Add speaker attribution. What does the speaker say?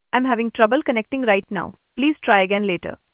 Speaker 1: I'm having trouble connecting right now. Please try again later.